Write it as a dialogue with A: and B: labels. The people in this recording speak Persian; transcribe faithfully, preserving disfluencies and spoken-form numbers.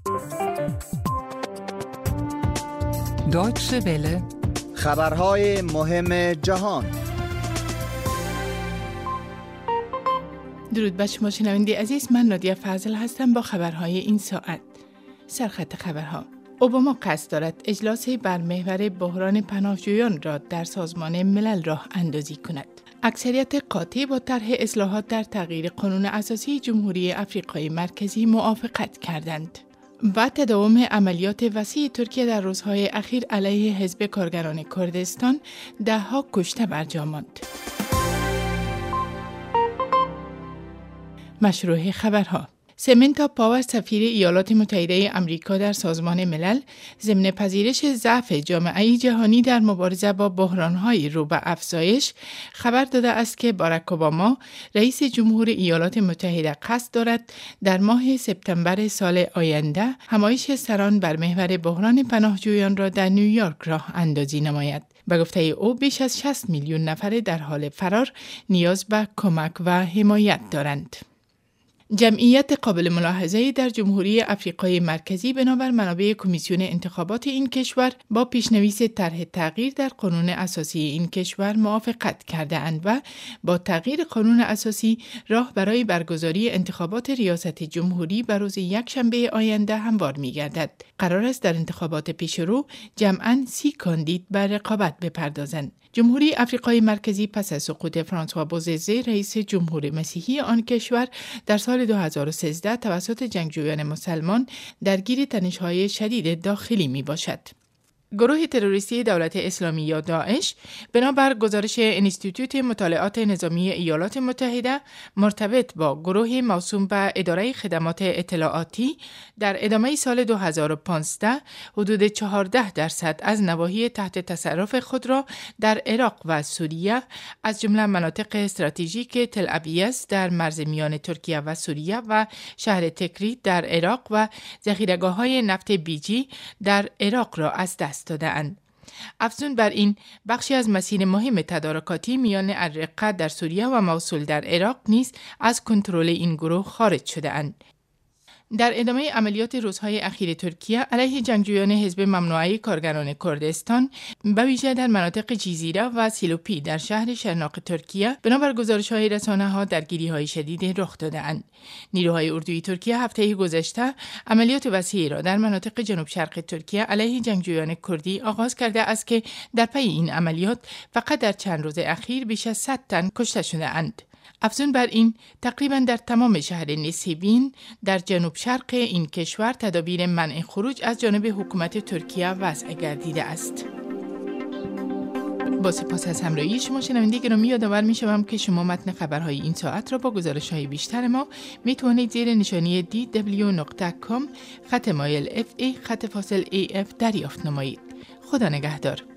A: دایچه وله
B: خبرهای مهم جهان.
C: درود بر شما شنونده عزیز، من نادیه فضل هستم با خبرهای این ساعت. سرخط خبرها: اوباما قصد دارد اجلاس بر محور بحران پناهجویان را در سازمان ملل راه اندازی کند. اکثریت قاطع با طرح اصلاحات در تغییر قانون اساسی جمهوری آفریقای مرکزی موافقت کردند. و تداوم عملیات وسیع ترکیه در روزهای اخیر علیه حزب کارگران کردستان، ده ها کشته برجا ماند. مشروع خبرها: سمنتا پاور سفیر ایالات متحده آمریکا در سازمان ملل ضمن پذیرش ضعف جامعه جهانی در مبارزه با بحران‌های رو به افزایش خبر داده است که باراک اوباما رئیس جمهور ایالات متحده قصد دارد در ماه سپتامبر سال آینده همایش سران بر محور بحران پناهجویان را در نیویورک راه اندازی نماید. به گفته او بیش از شصت میلیون نفر در حال فرار نیاز به کمک و حمایت دارند. جمعیت قابل ملاحظه‌ای در جمهوری آفریقای مرکزی بنابر منابع کمیسیون انتخابات این کشور با پیشنویس طرح تغییر در قانون اساسی این کشور موافقت کرده اند و با تغییر قانون اساسی راه برای برگزاری انتخابات ریاست جمهوری بر روز یکشنبه آینده هموار می‌گردد. قرار است در انتخابات پیشرو جمعاً سی کاندید بر رقابت بپردازند. جمهوری آفریقای مرکزی پس از سقوط فرانسوا بوزیزه رئیس جمهور مسیحی آن کشور در سال دو هزار و سیزده توسط جنگجویان مسلمان درگیر تنش‌های شدید داخلی می باشد. گروه تروریستی دولت اسلامی یا داعش بنابر گزارش انستیتوت مطالعات نظامی ایالات متحده مرتبط با گروه موسوم به اداره خدمات اطلاعاتی در ادامه سال دو هزار و پانزده حدود چهارده درصد از نواحی تحت تصرف خود را در عراق و سوریه از جمله مناطق استراتژیک تل ابیض در مرز میان ترکیه و سوریه و شهر تکریت در عراق و ذخیره‌گاه‌های نفت بیجی در عراق را از دست داده‌اند. افزون بر این، بخشی از مسیر مهم تدارکاتی میان الرقه در سوریه و موصل در عراق نیز از کنترل این گروه خارج شده‌اند. در ادامه عملیات روزهای اخیر ترکیه علیه جنگجویان حزب ممنوعه کارگران کردستان به ویژه در مناطق جیزیره و سیلوپی در شهر شرناق ترکیه بنابر گزارش‌های رسانه‌ها درگیری‌های شدید رخ داده‌اند. نیروهای اردوی ترکیه هفته گذشته عملیات وسیعی را در مناطق جنوب شرق ترکیه علیه جنگجویان کردی آغاز کرده است که در پی این عملیات فقط در چند روز اخیر بیش از صد تن کشته شده‌اند. افزون بر این، تقریباً در تمام شهر نسیبین در جنوب شرق این کشور تدابیر منع خروج از جانب حکومت ترکیه وضع گردیده است. با سپاس از همراهی شما شنونده گرامی، یادآور می‌شوم که شما متن خبرهای این ساعت را با گزارش‌های بیشتر ما میتوانید زیر نشانی دی دبلیو نقطه کام خط مایل اف ای خط فاصل ای اف دریافت نمایید. خدا نگهدار.